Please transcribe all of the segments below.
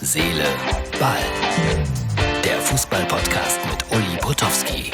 Seele, Ball. Der Fußball-Podcast mit Uli Potowski.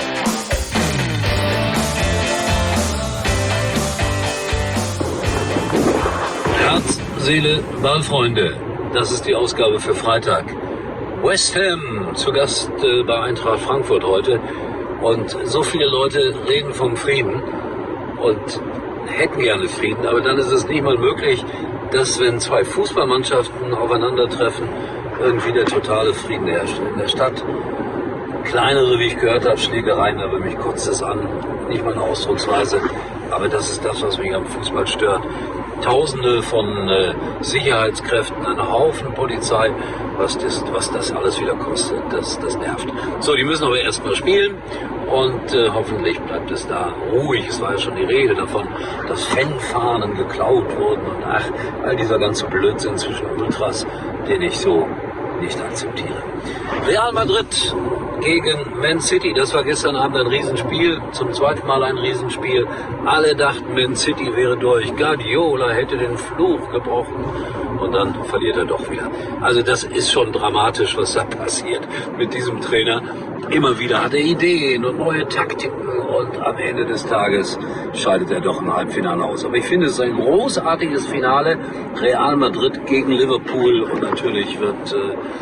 Herz, Seele, Ball, Freunde. Das ist die Ausgabe für Freitag. West Ham zu Gast bei Eintracht Frankfurt heute. Und so viele Leute reden vom Frieden und hätten gerne Frieden. Aber dann ist es nicht mal möglich, dass, wenn zwei Fußballmannschaften aufeinandertreffen, irgendwie der totale Frieden herrscht in der Stadt. Kleinere, wie ich gehört habe, Schlägereien, aber mich kotzt es an. Nicht meine Ausdrucksweise, aber das ist das, was mich am Fußball stört. Tausende von Sicherheitskräften, ein Haufen Polizei, was das alles wieder kostet, das nervt. So, die müssen aber erstmal spielen und hoffentlich bleibt es da ruhig. Es war ja schon die Rede davon, dass Fanfahnen geklaut wurden und all dieser ganze Blödsinn zwischen Ultras, den ich so nicht akzeptiere. Real Madrid gegen Man City, das war gestern Abend ein Riesenspiel, zum zweiten Mal ein Riesenspiel. Alle dachten, Man City wäre durch, Guardiola hätte den Fluch gebrochen und dann verliert er doch wieder. Also das ist schon dramatisch, was da passiert mit diesem Trainer. Immer wieder hat er Ideen und neue Taktiken und am Ende des Tages scheidet er doch im Halbfinale aus. Aber ich finde, es ist ein großartiges Finale, Real Madrid gegen Liverpool, und natürlich wird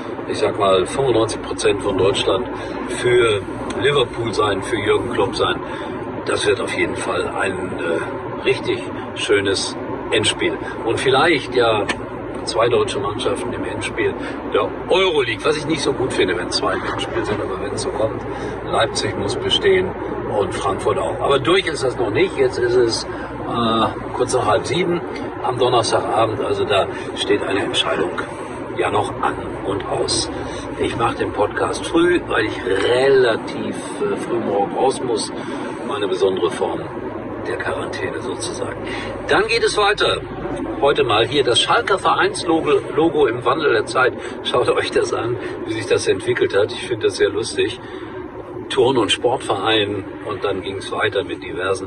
95% von Deutschland für Liverpool sein, für Jürgen Klopp sein. Das wird auf jeden Fall ein richtig schönes Endspiel. Und vielleicht ja zwei deutsche Mannschaften im Endspiel der Euroleague, was ich nicht so gut finde, wenn zwei im Endspiel sind, aber wenn es so kommt, Leipzig muss bestehen und Frankfurt auch. Aber durch ist das noch nicht, jetzt ist es kurz nach 6:30 am Donnerstagabend, also da steht eine Entscheidung ja noch an und aus. Ich mache den Podcast früh, weil ich relativ früh morgen raus muss, meine besondere Form der Quarantäne sozusagen. Dann geht es weiter. Heute mal hier das Schalker Vereinslogo im Wandel der Zeit. Schaut euch das an, wie sich das entwickelt hat. Ich finde das sehr lustig. Turn- und Sportverein, und dann ging es weiter mit diversen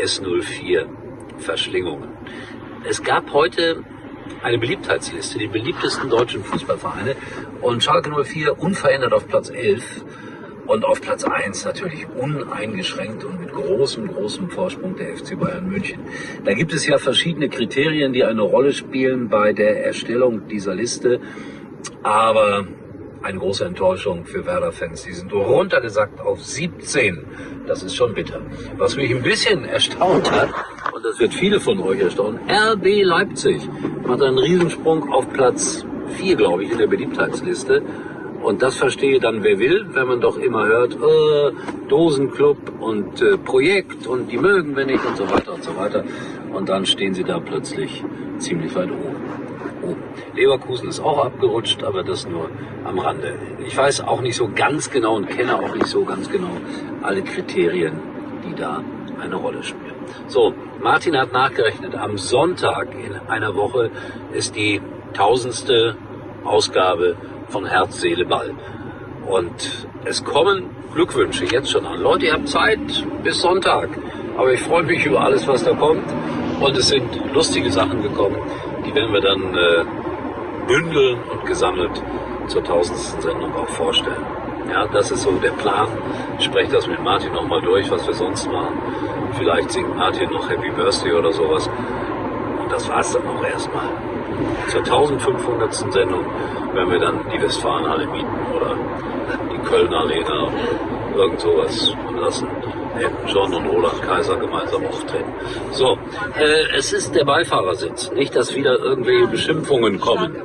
S04-Verschlingungen. Es gab heute eine Beliebtheitsliste, die beliebtesten deutschen Fußballvereine, und Schalke 04 unverändert auf Platz 11 und auf Platz 1 natürlich uneingeschränkt und mit großem Vorsprung der FC Bayern München. Da gibt es ja verschiedene Kriterien, die eine Rolle spielen bei der Erstellung dieser Liste, aber eine große Enttäuschung für Werder-Fans. Die sind runtergesackt auf 17. Das ist schon bitter. Was mich ein bisschen erstaunt hat, und das wird viele von euch erstaunen, RB Leipzig macht einen Riesensprung auf Platz 4, glaube ich, in der Beliebtheitsliste. Und das verstehe dann wer will, wenn man doch immer hört, Dosenclub und Projekt und die mögen wir nicht und so weiter und so weiter. Und dann stehen sie da plötzlich ziemlich weit oben. Leverkusen ist auch abgerutscht, aber das nur am Rande. Ich weiß auch nicht so ganz genau und kenne auch nicht so ganz genau alle Kriterien, die da eine Rolle spielen. So, Martin hat nachgerechnet, am Sonntag in einer Woche ist die 1000. Ausgabe von Herz, Seele, Ball. Und es kommen Glückwünsche jetzt schon an. Leute, ihr habt Zeit bis Sonntag. Aber ich freue mich über alles, was da kommt. Und es sind lustige Sachen gekommen. Die werden wir dann bündeln und gesammelt zur 1000. Sendung auch vorstellen. Ja, das ist so der Plan. Ich spreche das mit Martin nochmal durch, was wir sonst machen. Vielleicht singt Martin noch Happy Birthday oder sowas. Und das war's dann auch erstmal. Zur 1500. Sendung werden wir dann die Westfalenhalle mieten oder die Kölner Arena oder irgend sowas und lassen Elton John und Roland Kaiser gemeinsam auftreten. So, es ist der Beifahrersitz. Nicht, dass wieder irgendwelche Beschimpfungen kommen.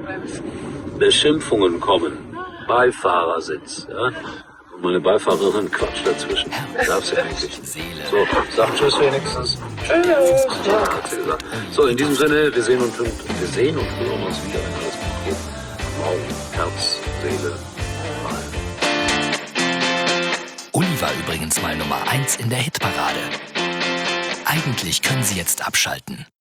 Beifahrersitz. Ja? Und meine Beifahrerin quatscht dazwischen. Darf's ja eigentlich. So, sag Tschüss wenigstens. Tschüss. Ja, hat sie gesagt. So, in diesem Sinne, wir sehen und hören uns wieder, wenn alles gut geht. Morgen, Herz, Seele, Ball. Uli war übrigens mal Nummer 1 in der Hitparade. Eigentlich können Sie jetzt abschalten.